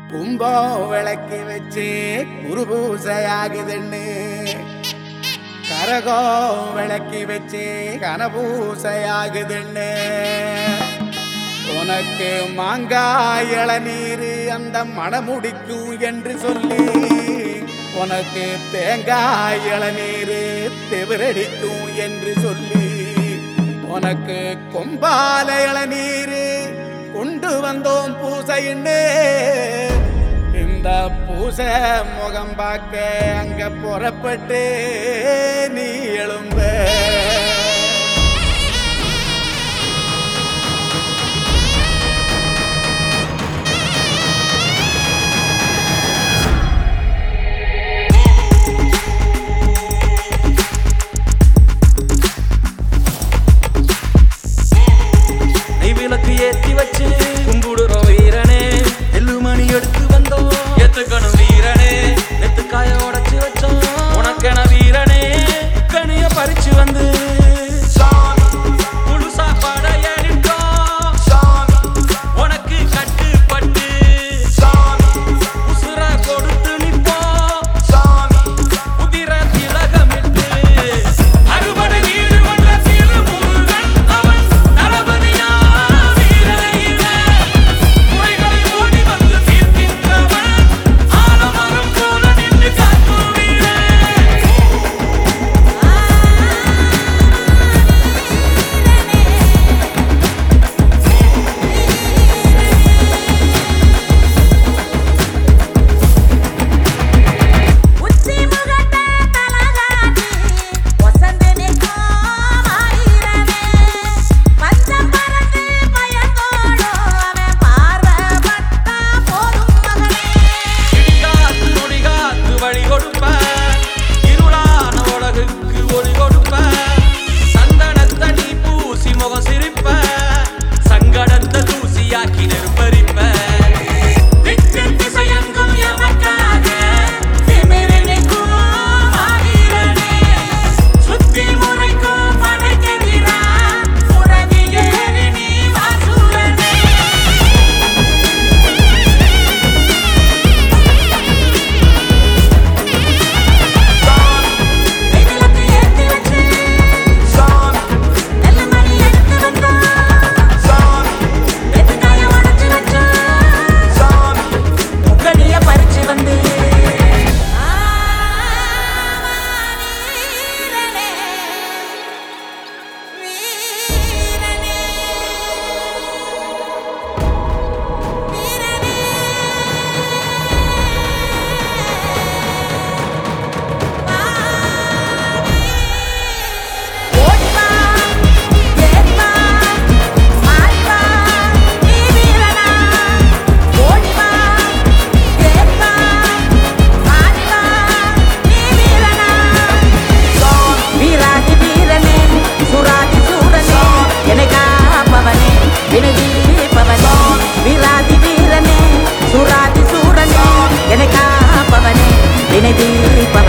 கும்பம் விளக்கி வச்சு குருபூசையாகுதுன்னு கரகம் விளக்கி வச்சு கனபூசையாகுதுன்னு உனக்கு மாங்காய் இளநீர் அந்த மணமுடிக்கும் என்று சொல்லி உனக்கு தேங்காய் இளநீர் தெவிரடிக்கும் என்று சொல்லி உனக்கு கொம்பால இளநீர் கொண்டு வந்தோம் பூசைன்னு இந்த பூசை முகம் பார்க்க அங்க புறப்பட்டு நீ எழும்ப ஏத்தி வச்சு கும்பிடுறோம் வீரனே எல்லுமணி எடுத்து வந்தோம் எத்துக்கணும் வீரனே நெத்துக்காய உடைச்சு வச்சோம் உனக்கென வீரனே கனிய பறிச்சு வந்து முழு சாப்பாட ஏறிட்டோம் உனக்கு கட்டுப்பட்டு உசுர கொடுத்து நிப்போம் உதிர திலகமிட்டு அறுபடை வீடு வந்த திருமுருகன் அவன் தளபதியா Ini di